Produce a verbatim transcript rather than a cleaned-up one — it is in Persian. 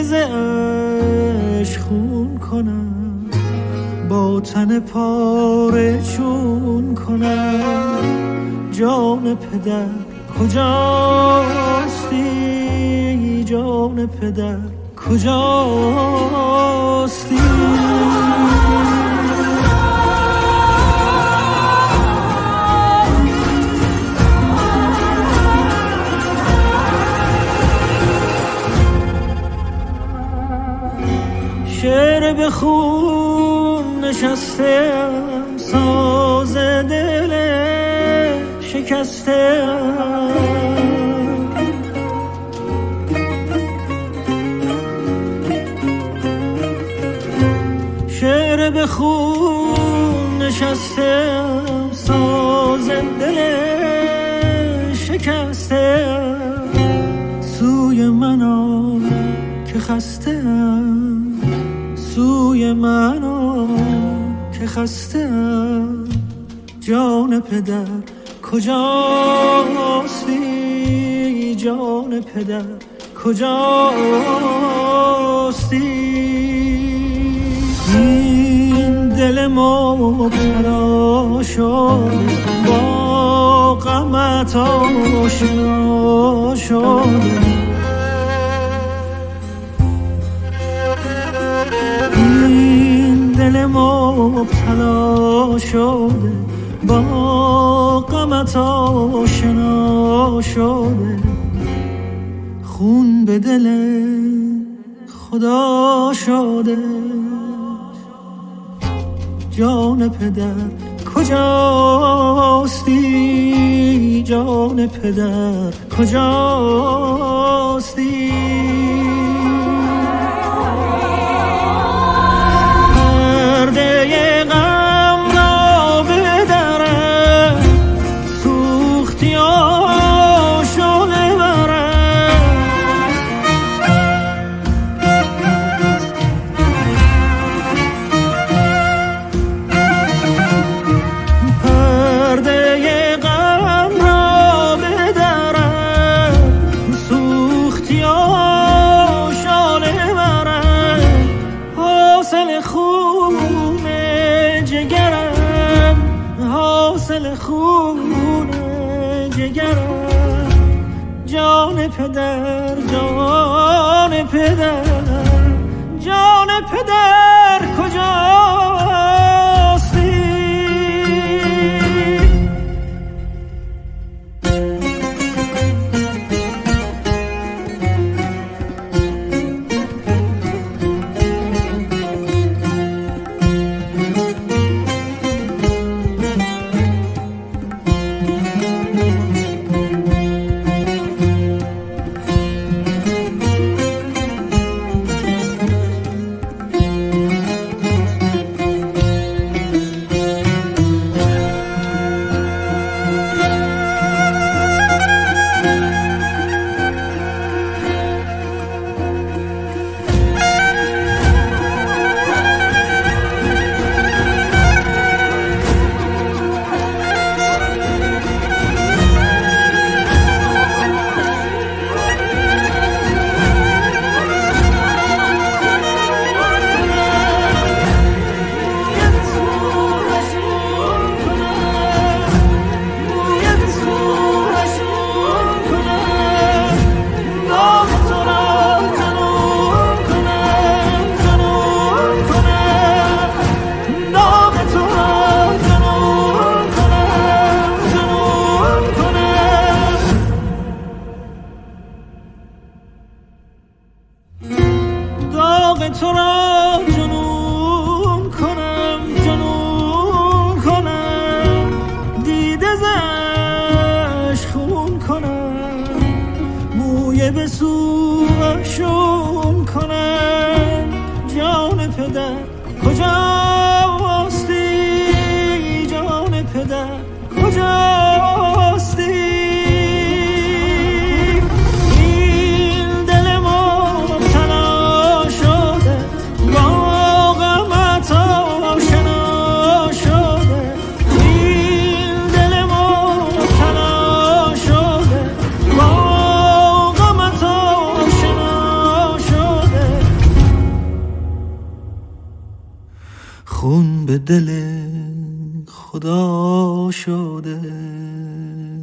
ز عشق خون کنم، با تن پاره چون کنم. جان پدر کجاستی، جان پدر کجاستی؟ شعر به خون نشستم، ساز دل شکستم. شعر به خون نشستم، ساز دل شکستم. سوی من آ که خستم، سوی من آ که خستم. جان پدر کجاستی، جان پدر کجاستی؟ این دل مبتلا شده، با غمت آشنا شده. این دل مبتلا شده، با غمت آشنا شده. خون به دل خدا شده. جان پدر کجاستی، جان پدر کجاستی؟ پرده غم را بدرم، سوختی آشاله برم. پرده غم را بدرم، سوختی آشاله برم. حاصل خون جگرم، حاصل خون جگرم. جان پدر، جان پدر، جان پدر کجاستی؟ تو را جنون کنم، جنون کنم. دیده زش خون کنم، موی به سوشون کنم. جان پدر کجاستی، جان پدر کجاستی؟ خون به دل خدا شده.